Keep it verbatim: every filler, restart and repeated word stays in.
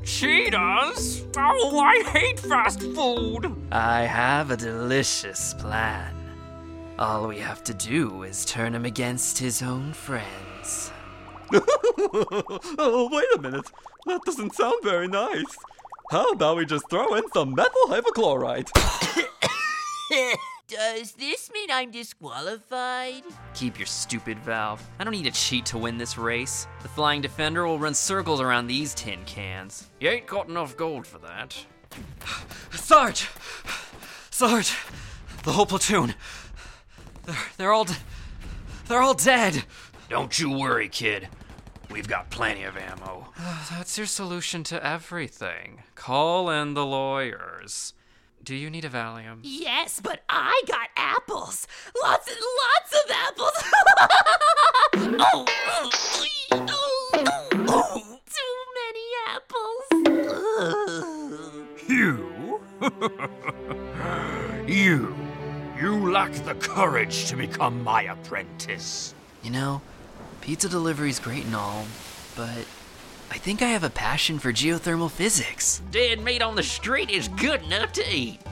Cheetahs? Oh, I hate fast food. I have a delicious plan. All we have to do is turn him against his own friends. Oh, wait a minute. That doesn't sound very nice. How about we just throw in some methyl hypochlorite? Does this mean I'm disqualified? Keep your stupid valve. I don't need to cheat to win this race. The Flying Defender will run circles around these tin cans. You ain't got enough gold for that. Sarge! Sarge! The whole platoon. They're, they're all... De- they're all dead. Don't you worry, kid. We've got plenty of ammo. That's your solution to everything. Call in the lawyers. Do you need a Valium? Yes, but I got apples. Lots and lots of apples. oh, oh, oh, oh, too many apples. You? you. You lack the courage to become my apprentice. You know, pizza delivery's great and all, but I think I have a passion for geothermal physics. Dead meat on the street is good enough to eat.